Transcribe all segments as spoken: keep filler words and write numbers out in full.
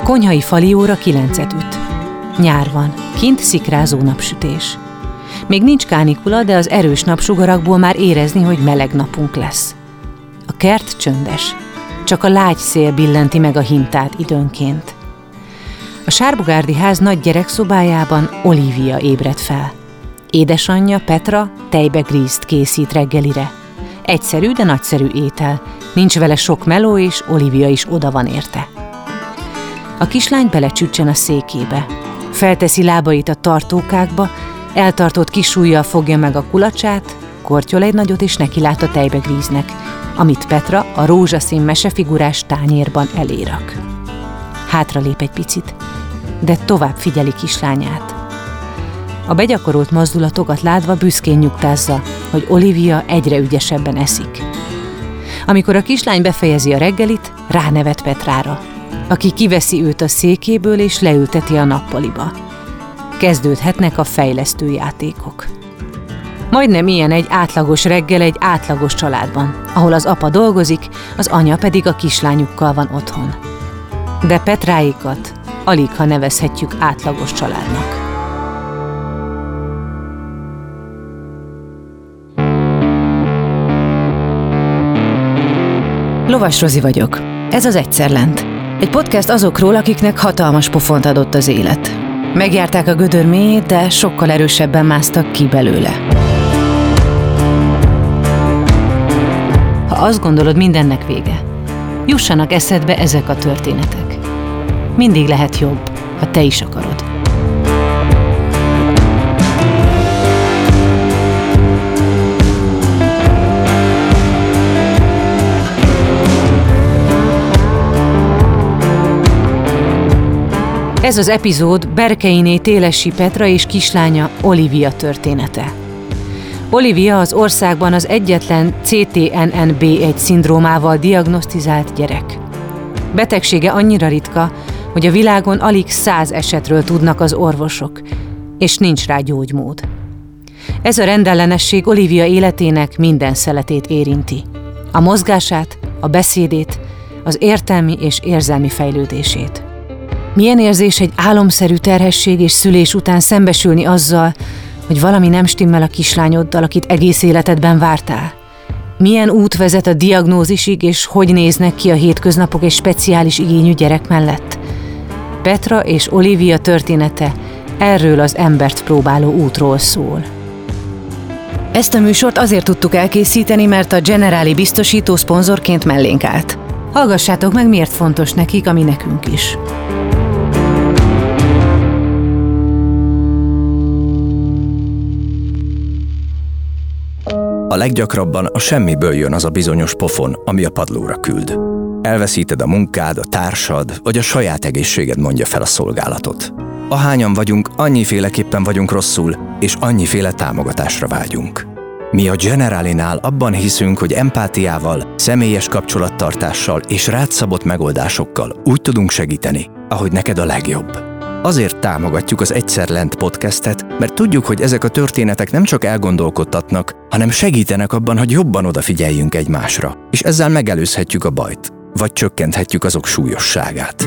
konyhai fali óra kilencet üt. Nyár van, kint szikrázó napsütés. Még nincs kánikula, de az erős napsugarakból már érezni, hogy meleg napunk lesz. A kert csöndes, csak a lágy szél billenti meg a hintát időnként. A sárbogárdi ház nagy gyerekszobájában Olivia ébred fel. Édesanyja, Petra, tejbe grízt készít reggelire. Egyszerű, de nagyszerű étel. Nincs vele sok meló, és Olivia is oda van érte. A kislány belecsüccsen a székébe. Felteszi lábait a tartókákba, eltartott kis ujjal fogja meg a kulacsát, kortyol egy nagyot, és nekilát a tejbe gríznek, amit Petra a rózsaszín mesefigurás tányérban elérak. Hátralép egy picit, de tovább figyeli kislányát. A begyakorolt mozdulatokat látva büszkén nyugtázza, hogy Olivia egyre ügyesebben eszik. Amikor a kislány befejezi a reggelit, ránevet Petrára, aki kiveszi őt a székéből és leülteti a nappaliba. Kezdődhetnek a fejlesztő játékok. Majdnem ilyen egy átlagos reggel egy átlagos családban, ahol az apa dolgozik, az anya pedig a kislányukkal van otthon. De Petráikat aligha nevezhetjük átlagos családnak. Lovas Rozi vagyok. Ez az Egyszer Lent. Egy podcast azokról, akiknek hatalmas pofont adott az élet. Megjárták a gödör mélyét, de sokkal erősebben másztak ki belőle. Ha azt gondolod, mindennek vége, jussanak eszedbe ezek a történetek. Mindig lehet jobb, ha te is akarod. Ez az epizód Berkeiné Télessy Petra és kislánya Olivia története. Olivia az országban az egyetlen cé té en en bé egy szindrómával diagnosztizált gyerek. Betegsége annyira ritka, hogy a világon alig száz esetről tudnak az orvosok, és nincs rá gyógymód. Ez a rendellenesség Olivia életének minden szeletét érinti. A mozgását, a beszédét, az értelmi és érzelmi fejlődését. Milyen érzés egy álomszerű terhesség és szülés után szembesülni azzal, hogy valami nem stimmel a kislányoddal, akit egész életedben vártál? Milyen út vezet a diagnózisig, és hogy néznek ki a hétköznapok egy speciális igényű gyerek mellett? Petra és Olivia története erről az embert próbáló útról szól. Ezt a műsort azért tudtuk elkészíteni, mert a Generali biztosító szponzorként mellénk állt. Hallgassátok meg, miért fontos nekik, ami nekünk is. A leggyakrabban a semmiből jön az a bizonyos pofon, ami a padlóra küld. Elveszíted a munkád, a társad, vagy a saját egészséged mondja fel a szolgálatot. Ahányan vagyunk, annyiféleképpen vagyunk rosszul, és annyiféle támogatásra vágyunk. Mi a Generalinál abban hiszünk, hogy empátiával, személyes kapcsolattartással és rád szabott megoldásokkal úgy tudunk segíteni, ahogy neked a legjobb. Azért támogatjuk az Egyszer Lent podcastet, mert tudjuk, hogy ezek a történetek nem csak elgondolkodtatnak, hanem segítenek abban, hogy jobban odafigyeljünk egymásra, és ezzel megelőzhetjük a bajt, vagy csökkenthetjük azok súlyosságát.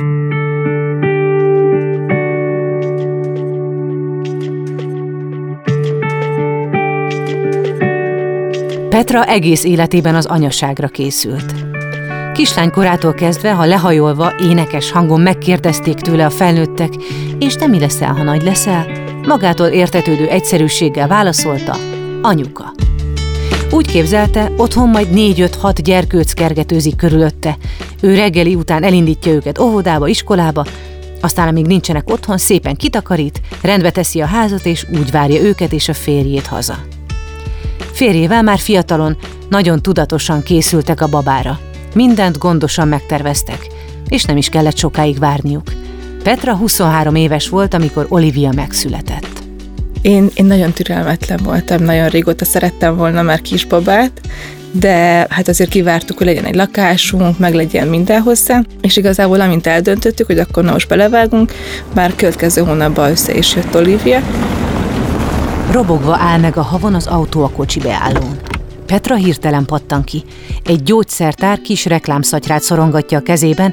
Petra egész életében az anyaságra készült. Kislánykorától kezdve, ha lehajolva, énekes hangon megkérdezték tőle a felnőttek, és te mi leszel, ha nagy leszel? Magától értetődő egyszerűséggel válaszolta, anyuka. Úgy képzelte, otthon majd négy-öt-hat gyerkőc kergetőzik körülötte. Ő reggeli után elindítja őket óvodába, iskolába, aztán amíg nincsenek otthon, szépen kitakarít, rendbe teszi a házat, és úgy várja őket és a férjét haza. Férjével már fiatalon, nagyon tudatosan készültek a babára. Mindent gondosan megterveztek, és nem is kellett sokáig várniuk. Petra huszonhárom éves volt, amikor Olivia megszületett. Én, én nagyon türelmetlen voltam, nagyon régóta szerettem volna már kisbabát, de hát azért kivártuk, hogy legyen egy lakásunk, meg legyen minden hozzá, és igazából amint eldöntöttük, hogy akkor na most belevágunk, már következő hónapban össze is jött Olivia. Robogva áll meg a havon az autó a kocsi beállón. Petra hirtelen pattan ki. Egy gyógyszertár kis reklámszatyrát szorongatja a kezében,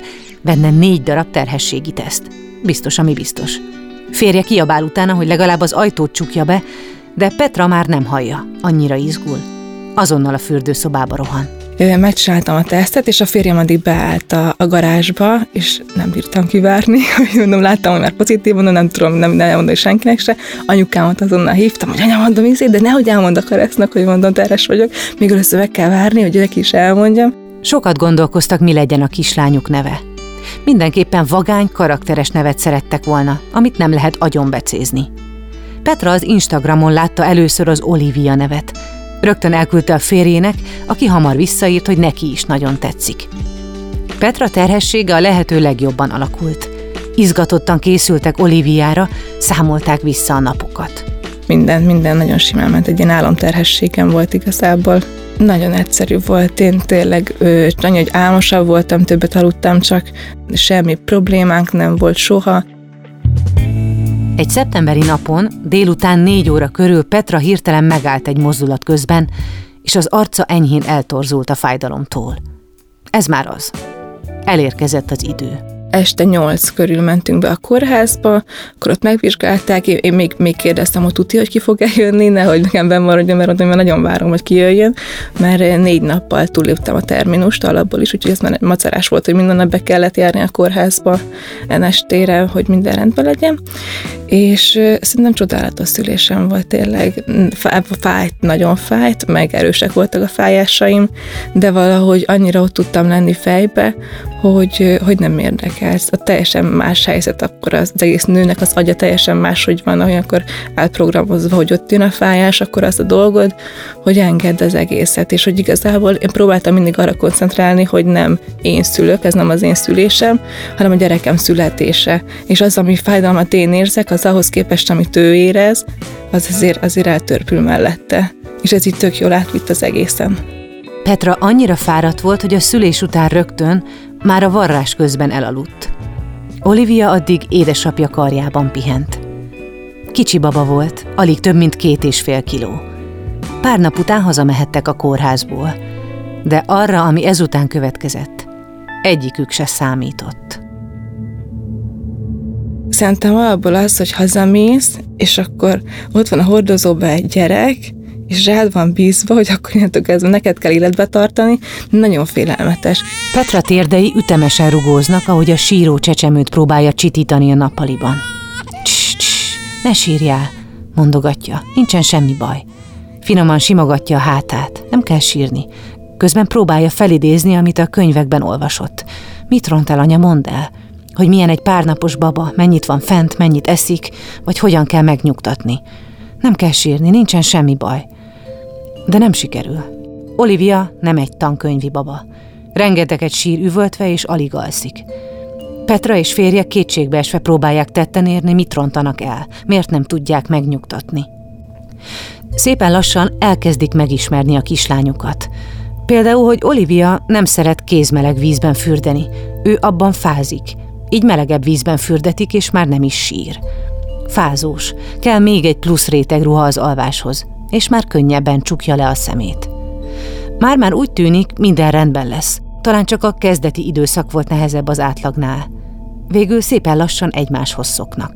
Benne négy darab terhességi teszt. Biztos, ami biztos. Férje kiabál utána, hogy legalább az ajtót csukja be, de Petra már nem hallja, annyira izgul. Azonnal a fürdőszobába rohan. Megcsináltam a tesztet, és a férjem addig beállt a, a garázsba, és nem bírtam kivárni, hogy mondom, láttam, hogy már pozitív, mondom, nem tudom, nem, nem elmondani senkinek se. Anyukámat azonnal hívtam, hogy anya, mondom, izé, de nehogy elmond a Karesznak, hogy mondom, terhes vagyok, még először meg kell várni, hogy neki is elmondjam. Sokat gondolkoztak, mi legyen a kislányuk neve. Mindenképpen vagány, karakteres nevet szerettek volna, amit nem lehet agyonbecézni. Petra az Instagramon látta először az Olivia nevet. Rögtön elküldte a férjének, aki hamar visszaírt, hogy neki is nagyon tetszik. Petra terhessége a lehető legjobban alakult. Izgatottan készültek Oliviára, számolták vissza a napokat. Minden, minden nagyon simán ment, egy ilyen álomterhességem volt igazából. Nagyon egyszerű volt, én tényleg annyi, hogy álmosabb voltam, többet aludtam, csak semmi problémánk nem volt soha. Egy szeptemberi napon, délután négy óra körül Petra hirtelen megállt egy mozdulat közben, és az arca enyhén eltorzult a fájdalomtól. Ez már az. Elérkezett az idő. Este nyolc körül mentünk be a kórházba, akkor ott megvizsgálták, én, én még, még kérdeztem, hogy tuti, hogy ki fog eljönni, nehogy nekem benn maradjon, mert mondom, nagyon várom, hogy ki jöjjön, mert négy nappal túlléptem a terminust alapból is, úgyhogy ez már macerás volt, hogy minden nap be kellett járni a kórházba en estére, hogy minden rendben legyen, és szerintem csodálatos szülésem volt tényleg, fájt, nagyon fájt, meg erősek voltak a fájásaim, de valahogy annyira ott tudtam lenni fejbe, hogy, hogy nem érdekel. Ez a teljesen más helyzet, akkor az egész nőnek az agya teljesen máshogy van, olyankor átprogramozva, hogy ott jön a fájás, akkor az a dolgod, hogy engedd az egészet, és hogy igazából én próbáltam mindig arra koncentrálni, hogy nem én szülök, ez nem az én szülésem, hanem a gyerekem születése. És az, ami fájdalmat én érzek, az ahhoz képest, amit ő érez, az azért, azért eltörpül mellette. És ez így tök jól átvitt az egészen. Petra annyira fáradt volt, hogy a szülés után rögtön már a varrás közben elaludt. Olivia addig édesapja karjában pihent. Kicsi baba volt, alig több mint két és fél kiló. Pár nap után hazamehettek a kórházból, de arra, ami ezután következett, egyikük se számított. Szerintem alapból az, hogy hazamész, és akkor ott van a hordozóban egy gyerek, és rád van bízva, hogy akkor innentől kezdve neked kell életbe tartani, nagyon félelmetes. Petra térdei ütemesen rugóznak, ahogy a síró csecsemőt próbálja csitítani a nappaliban. Css, css, ne sírjál, mondogatja, nincsen semmi baj. Finoman simogatja a hátát, nem kell sírni. Közben próbálja felidézni, amit a könyvekben olvasott. Mit ront el, anya, mondd el, hogy milyen egy párnapos baba, mennyit van fent, mennyit eszik, vagy hogyan kell megnyugtatni. Nem kell sírni, nincsen semmi baj. De nem sikerül. Olivia nem egy tankönyvi baba. Rengeteget sír üvöltve és alig alszik. Petra és férje kétségbeesve próbálják tetten érni, mit rontanak el, miért nem tudják megnyugtatni. Szépen lassan elkezdik megismerni a kislányukat. Például, hogy Olivia nem szeret kézmeleg vízben fürdeni, ő abban fázik, így melegebb vízben fürdetik, és már nem is sír. Fázós, kell még egy plusz réteg ruha az alváshoz, és már könnyebben csukja le a szemét. Már-már úgy tűnik, minden rendben lesz, talán csak a kezdeti időszak volt nehezebb az átlagnál. Végül szépen lassan egymáshoz szoknak.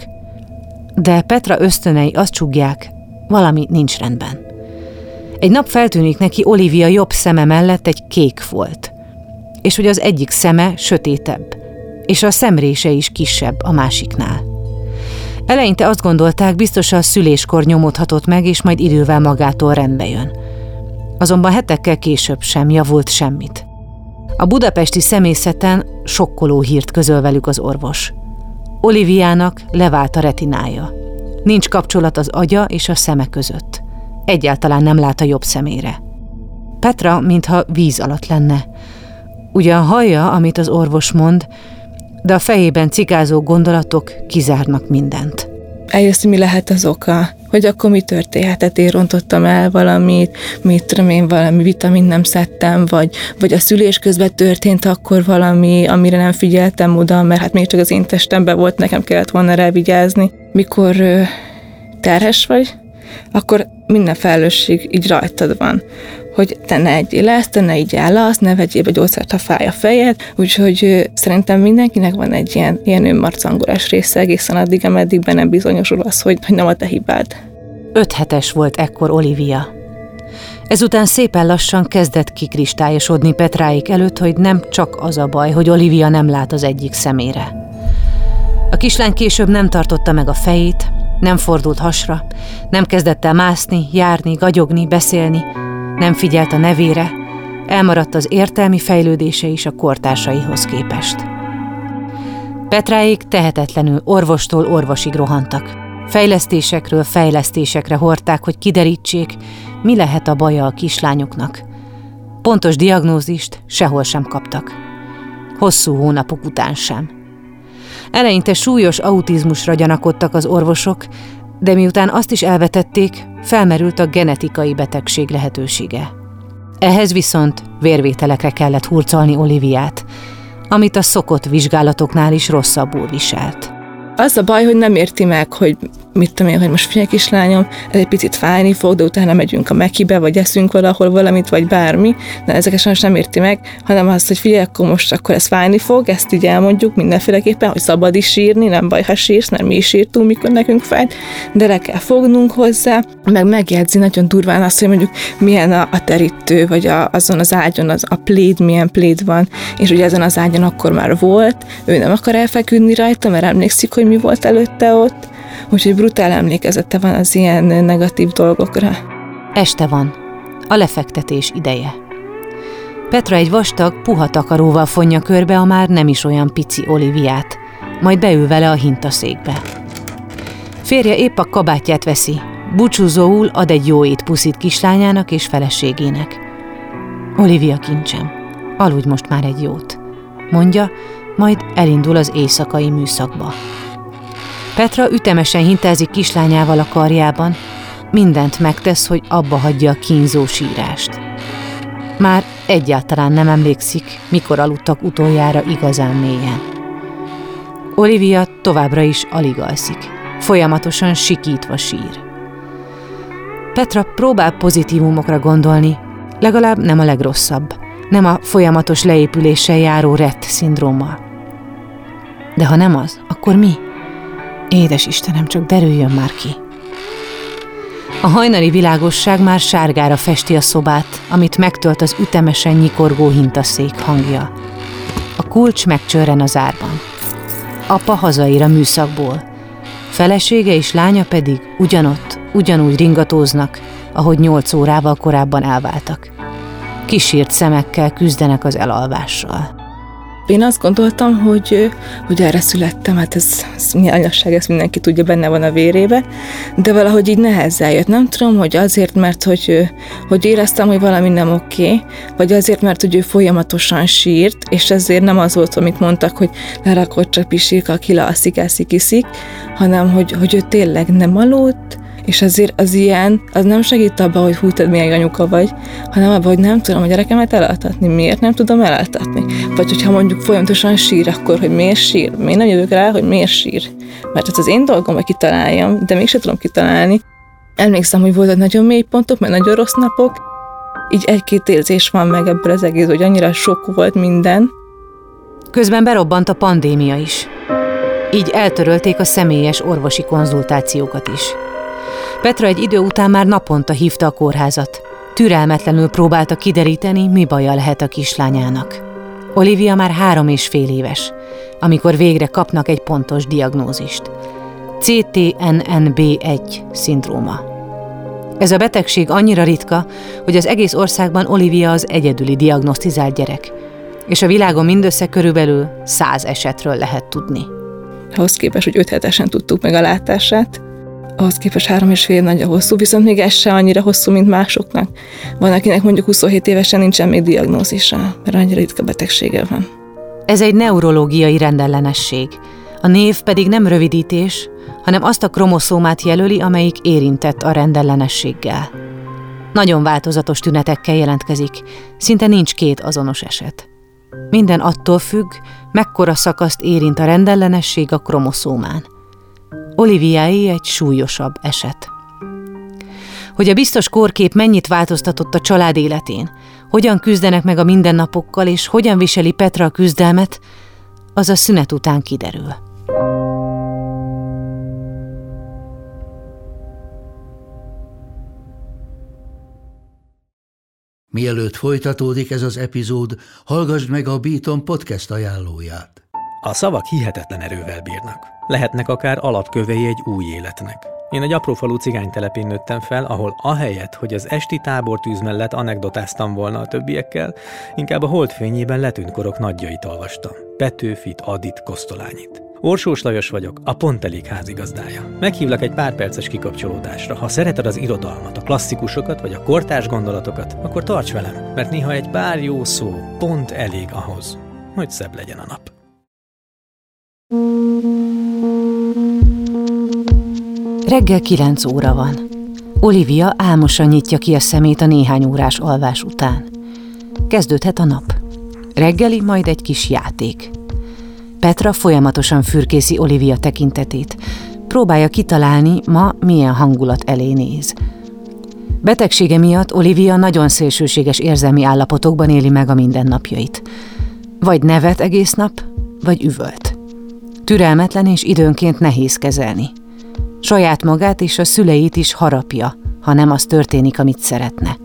De Petra ösztönei azt csúgják, valami nincs rendben. Egy nap feltűnik neki Olivia jobb szeme mellett egy kék folt, és hogy az egyik szeme sötétebb, és a szemrése is kisebb a másiknál. Eleinte azt gondolták, biztos a szüléskor nyomódhatott meg, és majd idővel magától rendbe jön. Azonban hetekkel később sem javult semmit. A budapesti személyzeten sokkoló hírt közöl velük az orvos. Oliviának levált a retinája. Nincs kapcsolat az agya és a szeme között. Egyáltalán nem lát a jobb szemére. Petra, mintha víz alatt lenne. Ugyan hallja, amit az orvos mond, de a fejében cikázó gondolatok kizárnak mindent. Eljössz, mi lehet az oka? Hogy akkor mi történhetett? Én rontottam el valamit, mit tudom én, valami vitamin nem szedtem, vagy, vagy a szülés közben történt akkor valami, amire nem figyeltem oda, mert hát még csak az én testemben volt, nekem kellett volna rá vigyázni. Mikor ö, terhes vagy, akkor minden felelősség így rajtad van, hogy te ne egyél ezt, te ne igyál azt, ne vegyél be gyógyszert, ha fáj a fejed. Úgyhogy szerintem mindenkinek van egy ilyen, ilyen önmarcangolás része egészen addig, ameddig be nem bizonyosul az, hogy, hogy nem a te hibád. Öt hetes volt ekkor Olivia. Ezután szépen lassan kezdett kikristályosodni Petráik előtt, hogy nem csak az a baj, hogy Olivia nem lát az egyik szemére. A kislány később nem tartotta meg a fejét, nem fordult hasra, nem kezdett el mászni, járni, gagyogni, beszélni, nem figyelt a nevére, elmaradt az értelmi fejlődése is a kortársaihoz képest. Petráik tehetetlenül orvostól orvosig rohantak. Fejlesztésekről fejlesztésekre hordták, hogy kiderítsék, mi lehet a baja a kislányoknak. Pontos diagnózist sehol sem kaptak. Hosszú hónapok után sem. Eleinte súlyos autizmusra gyanakodtak az orvosok, de miután azt is elvetették, felmerült a genetikai betegség lehetősége. Ehhez viszont vérvételekre kellett hurcolni Oliviát, amit a szokott vizsgálatoknál is rosszabbul viselt. Az a baj, hogy nem érti meg, hogy mit tudom én, hogy most figyelj kislányom, ez egy picit fájni fog, de utána megyünk a Mekibe, vagy eszünk valahol valamit, vagy bármi, de ezeket sajnos nem érti meg, hanem azt, hogy figyelj, akkor most akkor ez fájni fog, ezt így elmondjuk mindenféleképpen, hogy szabad is sírni, nem baj, ha sírsz, mert mi is sírtunk, mikor nekünk fájt, de le kell fognunk hozzá, meg megjegyzi nagyon durván azt, hogy mondjuk milyen a, a terítő, vagy a, azon az ágyon az, a pléd, milyen pléd van, és ugye ezen az ágyon akkor már volt, ő nem akar elfeküdni rajta, mert emlékszik, hogy mi volt előtte ott, úgyhogy brutál emlékezete van az ilyen negatív dolgokra. Este van. A lefektetés ideje. Petra egy vastag, puha takaróval fonja körbe a már nem is olyan pici Oliviát, majd beül vele a hintaszékbe. Férje épp a kabátját veszi, búcsúzóul ad egy jó étpuszit kislányának és feleségének. Olivia kincsem, aludj most már egy jót, mondja, majd elindul az éjszakai műszakba. Petra ütemesen hintázik kislányával a karjában, mindent megtesz, hogy abba hagyja a kínzó sírást. Már egyáltalán nem emlékszik, mikor aludtak utoljára igazán mélyen. Olivia továbbra is alig alszik, folyamatosan sikítva sír. Petra próbál pozitívumokra gondolni, legalább nem a legrosszabb, nem a folyamatos leépüléssel járó Rett-szindrómmal. De ha nem az, akkor mi? Édes Istenem, csak derüljön már ki. A hajnali világosság már sárgára festi a szobát, amit megtölt az ütemesen nyikorgó hintaszék hangja. A kulcs megcsörren az árban. Apa hazaér a műszakból. Felesége és lánya pedig ugyanott, ugyanúgy ringatóznak, ahogy nyolc órával korábban elváltak. Kisírt szemekkel küzdenek az elalvással. Én azt gondoltam, hogy, hogy erre születtem, hát ez, ez mi anyasság, ezt mindenki tudja, benne van a vérébe, de valahogy így nehezen jött. Nem tudom, hogy azért, mert hogy, hogy éreztem, hogy valami nem oké, vagy azért, mert hogy ő folyamatosan sírt, és ezért nem az volt, amit mondtak, hogy lerakott csak pisírka, kilalszik, eszik, iszik, hanem hogy, hogy ő tényleg nem aludt, és azért az ilyen, az nem segít abba, hogy hú, te milyen anyuka vagy, hanem abba, hogy nem tudom a gyerekemet elaltatni. Miért nem tudom elaltatni? Vagy hogyha mondjuk folyamatosan sír, akkor, hogy miért sír? Miért nem jövök rá, hogy miért sír? Mert ez az én dolgom, hogy kitaláljam, de mégsem tudom kitalálni. Emlékszem, hogy voltak nagyon mély pontok, mert nagyon rossz napok. Így egy-két érzés van meg ebből az egész, hogy annyira sok volt minden. Közben berobbant a pandémia is. Így eltörölték a személyes orvosi konzultációkat is. Petra egy idő után már naponta hívta a kórházat. Türelmetlenül próbálta kideríteni, mi baja lehet a kislányának. Olivia már három és fél éves, amikor végre kapnak egy pontos diagnózist. cé té en en bé egy szindróma. Ez a betegség annyira ritka, hogy az egész országban Olivia az egyedüli diagnosztizált gyerek, és a világon mindössze körülbelül száz esetről lehet tudni. Ahhoz képest, hogy öt hetesen tudtuk meg a látását, ahhoz képest három és fél nagyon hosszú, viszont még ez se annyira hosszú, mint másoknak. Van, akinek mondjuk huszonhét évesen nincsen még diagnózisa, mert annyira ritka betegsége van. Ez egy neurológiai rendellenesség. A név pedig nem rövidítés, hanem azt a kromoszómát jelöli, amelyik érintett a rendellenességgel. Nagyon változatos tünetekkel jelentkezik, szinte nincs két azonos eset. Minden attól függ, mekkora szakaszt érint a rendellenesség a kromoszómán. Oliviáé egy súlyosabb eset. Hogy a biztos kórkép mennyit változtatott a család életén, hogyan küzdenek meg a mindennapokkal, és hogyan viseli Petra a küzdelmet, az a szünet után kiderül. Mielőtt folytatódik ez az epizód, hallgassd meg a Beaton podcast ajánlóját. A szavak hihetetlen erővel bírnak. Lehetnek akár alapkövei egy új életnek. Én egy aprófalu cigánytelepén nőttem fel, ahol ahelyett, hogy az esti tábortűz mellett anekdotáztam volna a többiekkel, inkább a holdfényében letűnt korok nagyjait olvastam. Petőfit, Adit, Kosztolányit. Orsós Lajos vagyok, a Pont Elég házigazdája. Meghívlak egy pár perces kikapcsolódásra. Ha szereted az irodalmat, a klasszikusokat vagy a kortárs gondolatokat, akkor tarts velem, mert néha egy pár jó szó pont elég ahhoz, hogy szebb legyen a nap. Reggel kilenc óra van. Olivia álmosan nyitja ki a szemét a néhány órás alvás után. Kezdődhet a nap. Reggeli, majd egy kis játék. Petra folyamatosan fürkészi Olivia tekintetét. Próbálja kitalálni, ma milyen hangulat elé néz. Betegsége miatt Olivia nagyon szélsőséges érzelmi állapotokban éli meg a mindennapjait. Vagy nevet egész nap, vagy üvölt. Türelmetlen és időnként nehéz kezelni. Saját magát és a szüleit is harapja, ha nem az történik, amit szeretne.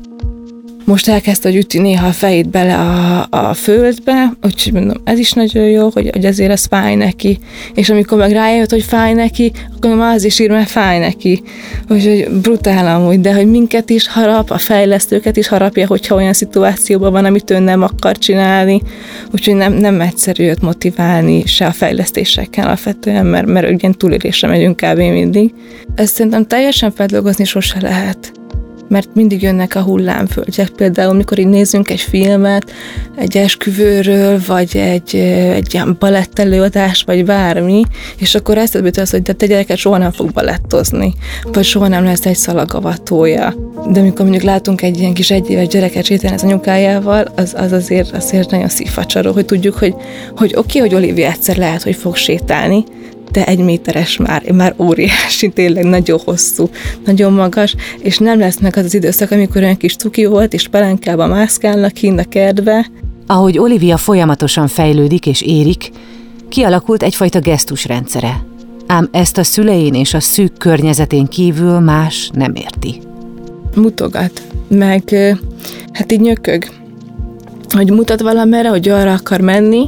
Most elkezdte, hogy üti néha a fejét bele a, a földbe, úgyhogy mondom, ez is nagyon jó, hogy, hogy azért ez fáj neki. És amikor meg rájött, hogy fáj neki, akkor már az is ír, mert fáj neki. Úgyhogy brutál amúgy, de hogy minket is harap, a fejlesztőket is harapja, hogyha olyan szituációban van, amit ő nem akar csinálni. Úgyhogy nem, nem egyszerű őt motiválni se a fejlesztésekkel alapvetően, mert, mert ugyan túlélésre megyünk kb. Mindig. Ezt szerintem teljesen feldolgozni sose lehet. Mert mindig jönnek a hullámvölgyek. Például, mikor így nézzünk egy filmet, egy esküvőről, vagy egy, egy ilyen balettelőadás, vagy bármi, és akkor eszedbe jut az, hogy de te gyereket soha nem fog balettozni, vagy soha nem lesz egy szalagavatója. De amikor mondjuk látunk egy ilyen kis egyéves gyereket sétálni az anyukájával, az, az azért, azért nagyon szívfacsaró, hogy tudjuk, hogy, hogy oké, okay, hogy Olivia egyszer lehet, hogy fog sétálni, de egy méteres már, már óriási, tényleg nagyon hosszú, nagyon magas, és nem lesz meg az az időszak, amikor olyan kis cuki volt, és pelenkában mászkálnak kint a kertbe. Ahogy Olivia folyamatosan fejlődik és érik, kialakult egyfajta gesztusrendszere. Ám ezt a szülein és a szűk környezetén kívül más nem érti. Mutogat, meg hát így nyökög, hogy mutat valamerre, hogy arra akar menni,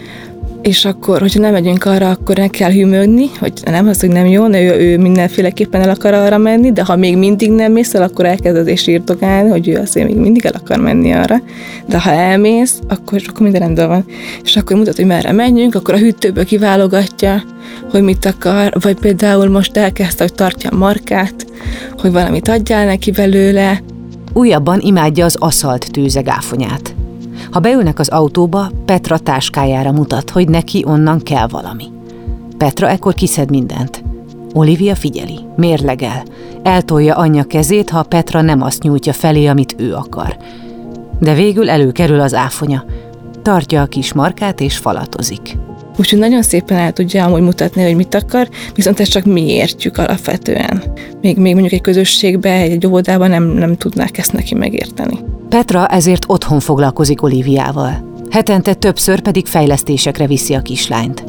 és akkor, hogyha nem megyünk arra, akkor ne kell hűmögni, hogy nem az, hogy nem jó, ő, ő mindenféleképpen el akar arra menni, de ha még mindig nem mész el, akkor elkezded és írdogálni, hogy ő azért még mindig el akar menni arra. De ha elmész, akkor, akkor minden rendben van. És akkor mutat, hogy merre menjünk, akkor a hűtőből kiválogatja, hogy mit akar, vagy például most elkezdte, hogy tartja a markát, hogy valamit adjál neki belőle. Újabban imádja az aszalt tőzegáfonyát. Ha beülnek az autóba, Petra táskájára mutat, hogy neki onnan kell valami. Petra ekkor kiszed mindent. Olivia figyeli, mérlegel, eltolja anyja kezét, ha Petra nem azt nyújtja felé, amit ő akar. De végül előkerül az áfonya. Tartja a kis markát és falatozik. Úgyhogy nagyon szépen el tudja amúgy mutatni, hogy mit akar, viszont ezt csak mi értjük alapvetően. Még, még mondjuk egy közösségben, egy óvodában nem, nem tudnák ezt neki megérteni. Petra ezért otthon foglalkozik Oliviával. Hetente többször pedig fejlesztésekre viszi a kislányt.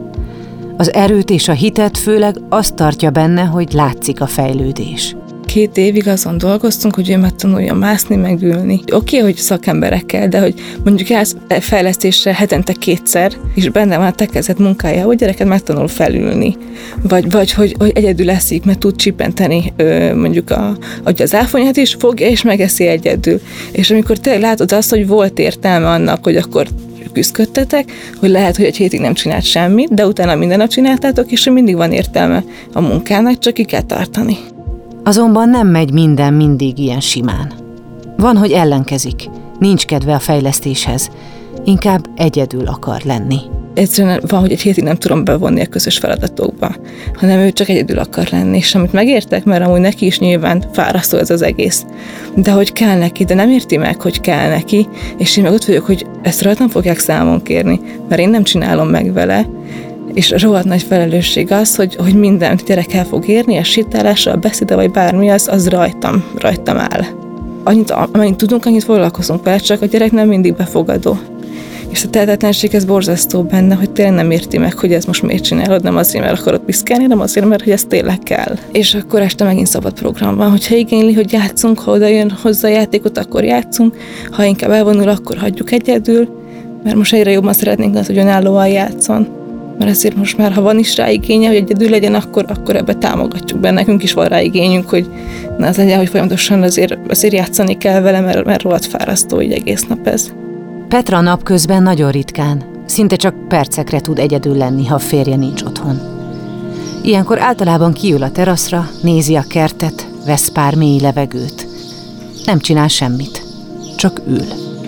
Az erőt és a hitet főleg azt tartja benne, hogy látszik a fejlődés. Két évig azon dolgoztunk, hogy ő megtanulja mászni, megülni. Oké, okay, hogy szakemberekkel, de hogy mondjuk elsz fejlesztésre hetente kétszer, és benne van a tekezett munkája, hogy gyereket megtanul felülni. Vagy, vagy hogy, hogy egyedül eszik, mert tud csipenteni mondjuk a, az áfonyát is, fogja és megeszi egyedül. És amikor tényleg látod azt, hogy volt értelme annak, hogy akkor küzdködtetek, hogy lehet, hogy egy hétig nem csinált semmit, de utána minden nap csináltátok, és mindig van értelme a munkának, csak ki kell tartani. Azonban nem megy minden mindig ilyen simán. Van, hogy ellenkezik, nincs kedve a fejlesztéshez, inkább egyedül akar lenni. Egyszerűen van, hogy egy hétig nem tudom bevonni a közös feladatokba, hanem ő csak egyedül akar lenni, és amit megértek, mert amúgy neki is nyilván fárasztó ez az egész. De hogy kell neki, de nem érti meg, hogy kell neki, és én meg ott vagyok, hogy ezt rajtam fogják számon kérni, mert én nem csinálom meg vele, És rohadt nagy felelősség az, hogy, hogy minden gyerek el fog érni, a sétálásra, a beszéde vagy bármi, az, az rajtam, rajtam áll. Annyit, amennyit tudunk, annyit foglalkozunk vele, csak a gyerek nem mindig befogadó. És a tehetetlenség ez borzasztó benne, hogy tényleg nem érti meg, hogy ez most miért csinálod, nem azért, mert akarod piszkálni, nem azért, mert hogy ez tényleg kell. És akkor este megint szabad program van, hogyha igényli, hogy játszunk, ha oda jön hozzá a játékot, akkor játszunk, ha inkább elvonul, akkor hagyjuk egyedül, mert most egyre jobban szeretnénk az, hogy önállóan játszon. Mert ezért most már, ha van is rá igénye, hogy egyedül legyen, akkor, akkor ebbe támogatjuk be. Nekünk is van rá igényünk, hogy na az legyen, hogy folyamatosan azért, azért játszani kell vele, mert, mert rohadt fárasztó így egész nap ez. Petra napközben nagyon ritkán, szinte csak percekre tud egyedül lenni, ha a férje nincs otthon. Ilyenkor általában kiül a teraszra, nézi a kertet, vesz pár mély levegőt. Nem csinál semmit, csak ül.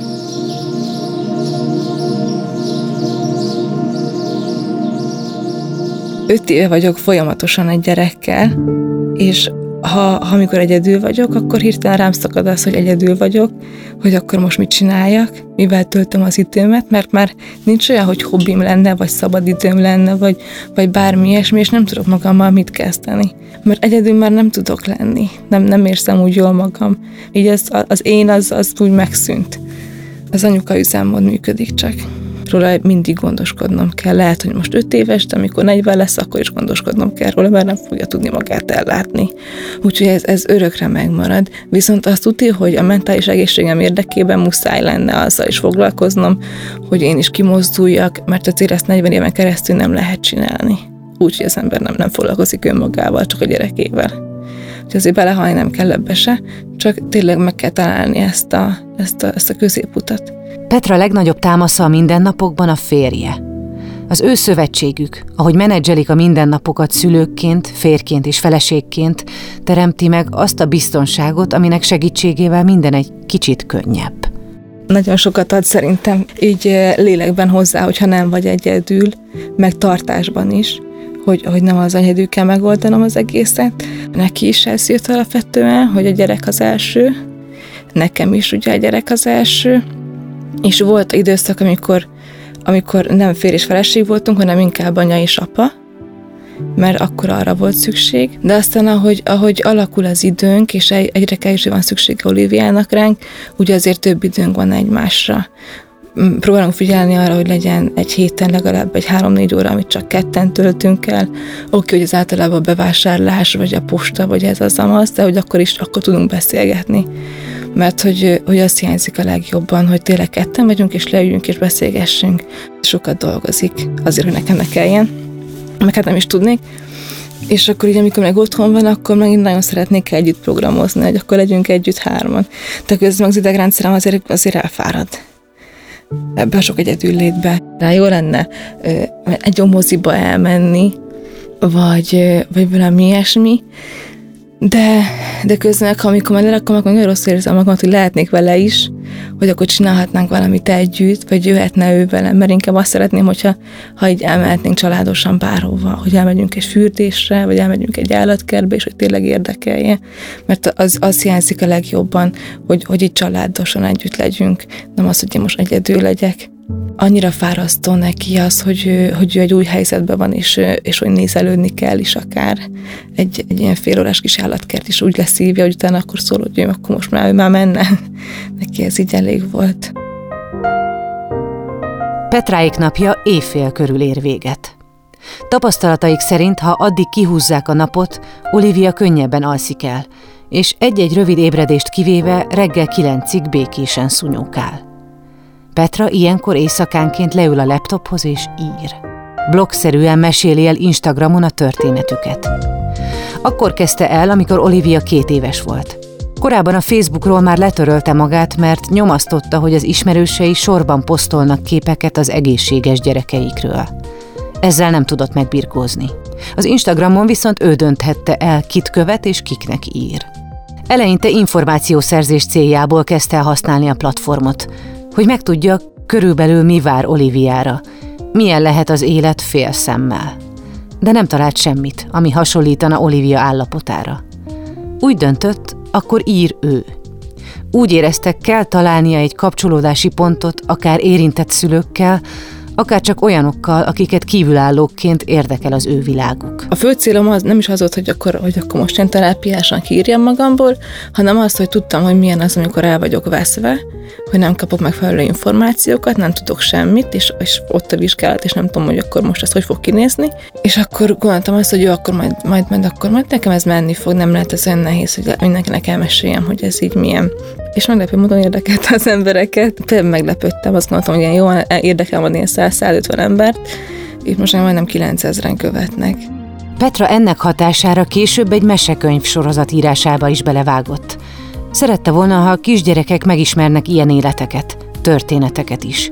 Öt éve vagyok folyamatosan egy gyerekkel, és ha, ha amikor egyedül vagyok, akkor hirtelen rám szakad az, hogy egyedül vagyok, hogy akkor most mit csináljak, mivel töltöm az időmet, mert már nincs olyan, hogy hobbim lenne, vagy szabad időm lenne, vagy, vagy bármi ilyesmi, és nem tudok magammal mit kezdeni. Mert egyedül már nem tudok lenni, nem, nem érzem úgy jól magam. Így az, az én az, az úgy megszűnt. Az anyuka üzemmód működik csak. Róla mindig gondoskodnom kell. Lehet, hogy most öt éves, de amikor negyven lesz, akkor is gondoskodnom kell róla, mert nem fogja tudni magát ellátni. Úgyhogy ez, ez örökre megmarad. Viszont azt tudja, hogy a mentális egészségem érdekében muszáj lenne azzal is foglalkoznom, hogy én is kimozduljak, mert azért ezt negyven éven keresztül nem lehet csinálni. Úgyhogy az ember nem, nem foglalkozik önmagával, csak a gyerekével. Úgyhogy azért belehalni nem kell ebbe se, csak tényleg meg kell találni ezt a, ezt a, ezt a középutat. Petra legnagyobb támasza a mindennapokban a férje. Az ő szövetségük, ahogy menedzselik a mindennapokat szülőkként, férjként és feleségként, teremti meg azt a biztonságot, aminek segítségével minden egy kicsit könnyebb. Nagyon sokat ad szerintem így lélekben hozzá, hogyha nem vagy egyedül, meg tartásban is, hogy, hogy nem az egyedül kell megoldanom az egészet. Neki is ez jött alapvetően, hogy a gyerek az első, nekem is ugye a gyerek az első, és volt időszak, amikor, amikor nem férj és feleség voltunk, hanem inkább anya és apa, mert akkor arra volt szükség. De aztán, ahogy, ahogy alakul az időnk, és egyre kevésbé van szüksége Oliviának ránk, ugye azért több időnk van egymásra. Próbálunk figyelni arra, hogy legyen egy héten legalább egy három-négy óra, amit csak ketten töltünk el. Oké, hogy az általában a bevásárlás, vagy a posta, vagy ez az amaz, de hogy akkor is akkor tudunk beszélgetni. Mert hogy, hogy azt hiányzik a legjobban, hogy tényleg ketten vagyunk, és leüljünk, és beszélgessünk. Sokat dolgozik, azért, hogy nekem ne kelljen, meg hát nem is tudnék. És akkor így, amikor meg otthon van, akkor meg én nagyon szeretnék együtt programozni, hogy akkor legyünk együtt hárman. De közben az idegrendszerem azért, azért elfárad. Ebben sok egyedül létbe. Rá jó lenne egy moziba elmenni, vagy, vagy valami ilyesmi, de, de közben, amikor már lerakom, akkor nagyon rossz érzem magamat, hogy lehetnék vele is, hogy akkor csinálhatnánk valamit együtt, vagy jöhetne ő velem, mert inkább azt szeretném, hogyha ha így elmehetnénk családosan bárhova, hogy elmegyünk egy fürdésre, vagy elmegyünk egy állatkertbe, és hogy tényleg érdekelje. Mert az, az hiányzik a legjobban, hogy, hogy így családosan együtt legyünk, nem az, hogy én most egyedül legyek. Annyira fárasztó neki az, hogy ő, hogy ő egy új helyzetben van, és, és hogy nézelődni kell is akár. Egy, egy ilyen félórás kis állatkert is úgy leszívja, hogy utána akkor szól, hogy ő akkor most már, ő már menne. Neki ez így elég volt. Petráik napja éjfél körül ér véget. Tapasztalataik szerint, ha addig kihúzzák a napot, Olivia könnyebben alszik el, és egy-egy rövid ébredést kivéve reggel kilencig békésen szunyókál. Petra ilyenkor éjszakánként leül a laptophoz és ír. Blogszerűen meséli el Instagramon a történetüket. Akkor kezdte el, amikor Olivia két éves volt. Korábban a Facebookról már letörölte magát, mert nyomasztotta, hogy az ismerősei sorban posztolnak képeket az egészséges gyerekeikről. Ezzel nem tudott megbirkózni. Az Instagramon viszont ő dönthette el, kit követ és kiknek ír. Eleinte információszerzés céljából kezdte el használni a platformot, hogy megtudja, körülbelül mi vár Oliviára, milyen lehet az élet fél szemmel. De nem talált semmit, ami hasonlítana Olivia állapotára. Úgy döntött, akkor ír ő. Úgy érezte, kell találnia egy kapcsolódási pontot, akár érintett szülőkkel, akár csak olyanokkal, akiket kívülállókként érdekel az ő világuk. A fő célom az nem is az volt, hogy akkor, hogy akkor most én terápiásan kiírjam magamból, hanem az, hogy tudtam, hogy milyen az, amikor el vagyok veszve, hogy nem kapok megfelelő információkat, nem tudok semmit, és, és ott a vizsgálat, és nem tudom, hogy akkor most ez hogy fog kinézni. És akkor gondoltam azt, hogy jó, akkor majd, majd, majd, akkor majd nekem ez menni fog, nem lehet ez olyan nehéz, hogy mindenkinek elmeséljem, hogy ez így milyen. És meglepő módon érdekelte az embereket. Például meglepődtem, azt gondoltam, hogy ilyen jól érdekel van ilyen száz-százötven embert, és most már majdnem kilencezren követnek. Petra ennek hatására később egy mesekönyv sorozat írásába is belevágott. Szerette volna, ha a kisgyerekek megismernek ilyen életeket, történeteket is.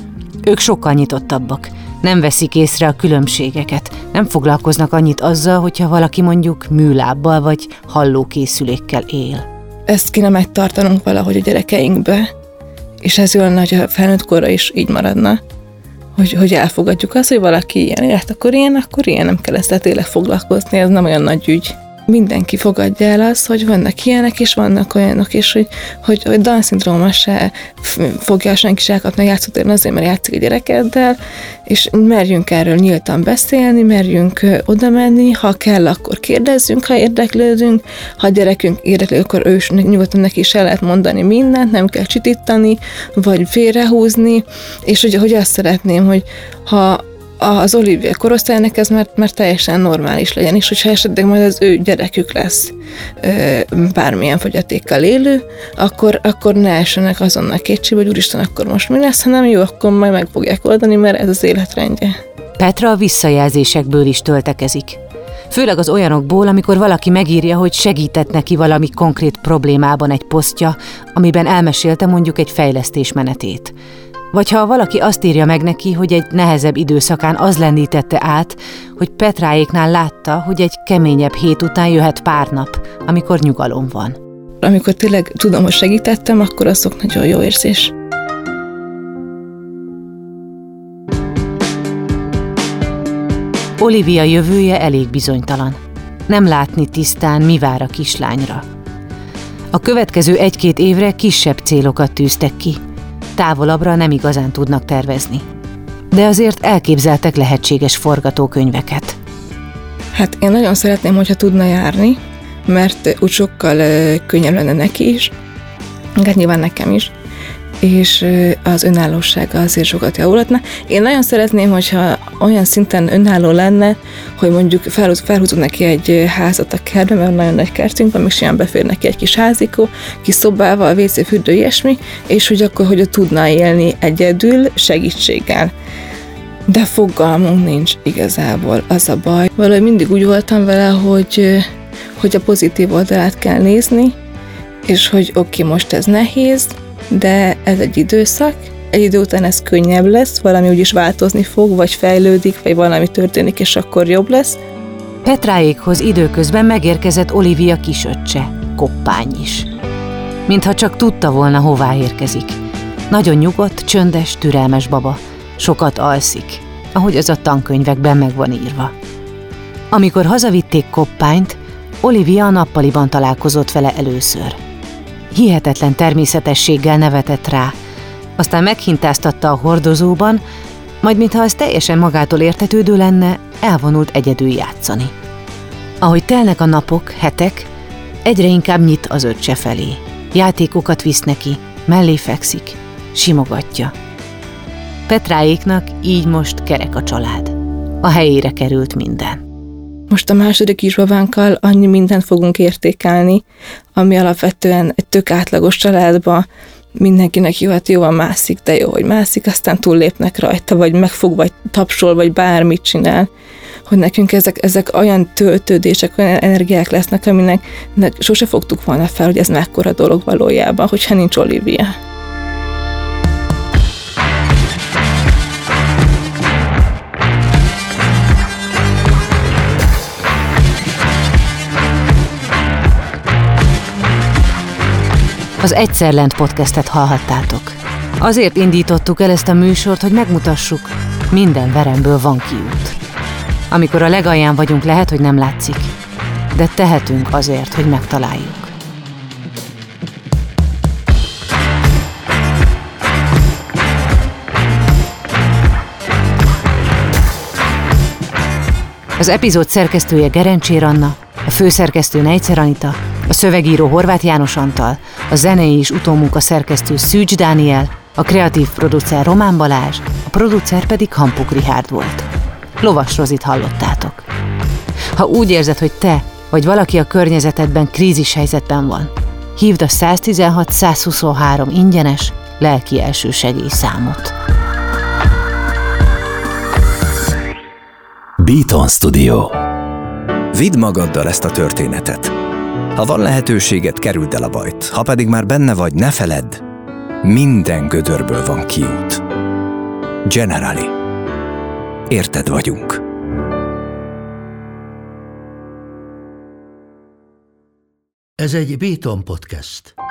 Ők sokkal nyitottabbak, nem veszik észre a különbségeket, nem foglalkoznak annyit azzal, hogyha valaki mondjuk műlábbal vagy hallókészülékkel él. Ezt kéne megtartanunk valahogy a gyerekeinkbe, és ez jól nagy, a felnőtt korra is így maradna, hogy, hogy elfogadjuk azt, hogy valaki ilyen élet, akkor ilyen, akkor ilyen, nem kell ezt tényleg foglalkozni, ez nem olyan nagy ügy. Mindenki fogadja el azt, hogy vannak ilyenek, és vannak olyanok, és hogy, hogy, hogy Down-szindróma se fogja senki se elkapni a játszótéren azért, mert játszik a gyerekeddel, és merjünk erről nyíltan beszélni, merjünk oda menni, ha kell, akkor kérdezzünk, ha érdeklődünk, ha a gyerekünk érdeklődik, akkor ő is nyugodtan neki is el lehet mondani mindent, nem kell csitítani, vagy félrehúzni, és hogy, hogy azt szeretném, hogy ha az Olivia korosztálynak ez már, már teljesen normális legyen, és hogyha esetleg majd az ő gyerekük lesz bármilyen fogyatékkal élő, akkor, akkor ne essenek azonnal kétségbe, hogy úristen, akkor most mi lesz, hanem jó, akkor majd meg fogják oldani, mert ez az életrendje. Petra a visszajelzésekből is töltekezik. Főleg az olyanokból, amikor valaki megírja, hogy segített neki valami konkrét problémában egy posztja, amiben elmesélte mondjuk egy fejlesztés menetét. Vagy ha valaki azt írja meg neki, hogy egy nehezebb időszakán az lendítette át, hogy Petráéknál látta, hogy egy keményebb hét után jöhet pár nap, amikor nyugalom van. Amikor tényleg tudom, hogy segítettem, akkor azok nagyon jó érzés. Olivia jövője elég bizonytalan. Nem látni tisztán, mi vár a kislányra. A következő egy-két évre kisebb célokat tűztek ki. Távolabbra nem igazán tudnak tervezni. De azért elképzeltek lehetséges forgatókönyveket. Hát én nagyon szeretném, hogyha tudna járni, mert úgy sokkal könnyebb lenne neki is, hát nyilván nekem is, és az önállósága azért sokat javulhatna. Én nagyon szeretném, hogyha olyan szinten önálló lenne, hogy mondjuk felhúz, felhúzunk neki egy házat a kertben, mert nagyon nagy kertünk van, még simán befér neki egy kis házikó, kis szobával, vé cé, fürdő, ilyesmi, és hogy akkor, hogy ő tudna élni egyedül segítséggel. De fogalmunk nincs igazából, az a baj. Valahogy mindig úgy voltam vele, hogy, hogy a pozitív oldalát kell nézni, és hogy oké, okay, most ez nehéz, de ez egy időszak, egy idő után ez könnyebb lesz, valami úgyis változni fog, vagy fejlődik, vagy valami történik, és akkor jobb lesz. Petráékhoz időközben megérkezett Olivia kisöccse, Koppány is. Mintha csak tudta volna, hová érkezik. Nagyon nyugodt, csöndes, türelmes baba. Sokat alszik, ahogy az a tankönyvekben meg van írva. Amikor hazavitték Koppányt, Olivia a nappaliban találkozott vele először. Hihetetlen természetességgel nevetett rá, aztán meghintáztatta a hordozóban, majd mintha az teljesen magától értetődő lenne, elvonult egyedül játszani. Ahogy telnek a napok, hetek, egyre inkább nyit az öccse felé. Játékokat visz neki, mellé fekszik, simogatja. Petráéknak így most kerek a család. A helyére került minden. Most a második kisbabánkkal annyi mindent fogunk értékelni, ami alapvetően egy tök átlagos családban mindenkinek jó, hát jó, van mászik, de jó, hogy mászik, aztán túllépnek rajta, vagy megfog, vagy tapsol, vagy bármit csinál. Hogy nekünk ezek, ezek olyan töltődések, olyan energiák lesznek, aminek sose fogtuk volna fel, hogy ez mekkora dolog valójában, hogyha nincs Olivia. Az Egyszer Lent podcastet hallhattátok. Azért indítottuk el ezt a műsort, hogy megmutassuk, minden veremből van kiút. Amikor a legalján vagyunk, lehet, hogy nem látszik, de tehetünk azért, hogy megtaláljuk. Az epizód szerkesztője Gerencsér Anna, a főszerkesztő Nejcer Anita, a szövegíró Horváth János Antal, a zenei és utómunka szerkesztő Szűcs Dániel, a kreatív producer Román Balázs, a producer pedig Hampuk Richárd volt. Lovas Rozit hallottátok. Ha úgy érzed, hogy te vagy valaki a környezetedben krízis helyzetben van, hívd a száztizenhat százhuszonhárom ingyenes lelki elsősegély számot. Beaton Studio. Vidd magaddal ezt a történetet. Ha van lehetőséget, kerüld el a bajt. Ha pedig már benne vagy, ne feledd, minden gödörből van kiút. Generali. Érted vagyunk. Ez egy Beaton Podcast.